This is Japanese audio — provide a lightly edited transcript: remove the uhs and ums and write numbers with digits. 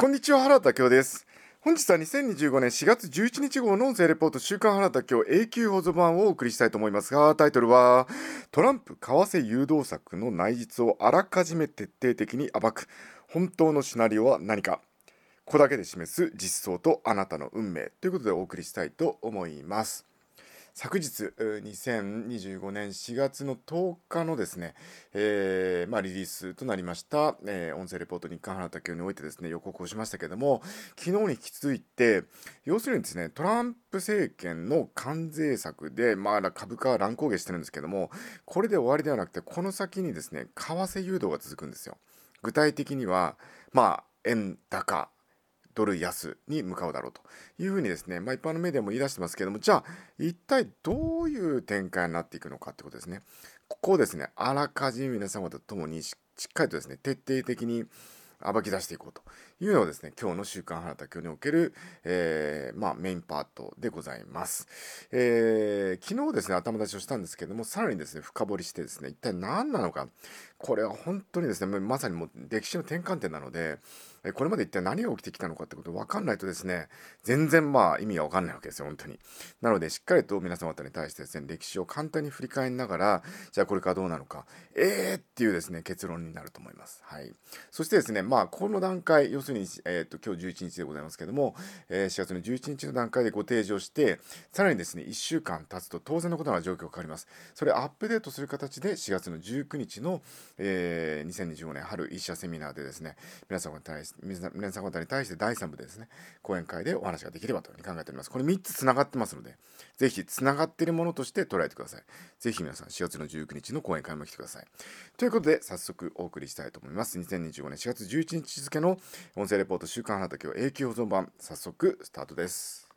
こんにちは、原田恭です。本日は2025年4月11日号の音声レポート週刊原田恭永久保存版をお送りしたいと思いますが、タイトルはトランプ為替誘導策の内実をあらかじめ徹底的に暴く本当のシナリオは何か、ここだけで示す実相とあなたの運命ということでお送りしたいと思います。昨日2025年4月の10日のですね、リリースとなりました、音声レポート日刊原田恭においてですね予告をしましたけれども、昨日に引き続いて要するにですね、トランプ政権の関税策で、株価は乱高下してるんですけども、これで終わりではなくて、この先にですね為替誘導が続くんですよ。具体的には円高ドル安に向かうだろうというふうにですね、一般のメディアも言い出してますけども、じゃあ一体どういう展開になっていくのかってことですね。ここをですね、あらかじめ皆様と共にしっかりとですね、徹底的に暴き出していこうというのをですね、今日の週刊原田恭における、メインパートでございます。昨日ですね、頭出しをしたんですけども、さらにですね、深掘りしてですね、一体何なのか、これは本当にですね、まさにもう歴史の転換点なので、これまで一体何が起きてきたのかってことを分かんないとですね、全然意味が分かんないわけですよ、本当に。なので、しっかりと皆様方に対してですね、歴史を簡単に振り返りながら、じゃあこれからどうなのか、っていうですね、結論になると思います。はい。そしてですね、この段階、要するに、今日11日でございますけども、4月の11日の段階でご提示をして、さらにですね、1週間経つと当然のことなら状況が変わります。それをアップデートする形で4月の19日の、2025年春一社セミナーでですね、皆様方に対して第3部でですね、講演会でお話ができればというふうに考えております。これ3つつながってますので、ぜひつながっているものとして捉えてください。ぜひ皆さん4月の19日の講演会も来てください。ということで、早速お送りしたいと思います。2025年4月11日付の音声レポート週刊原田恭永久保存版、早速スタートです。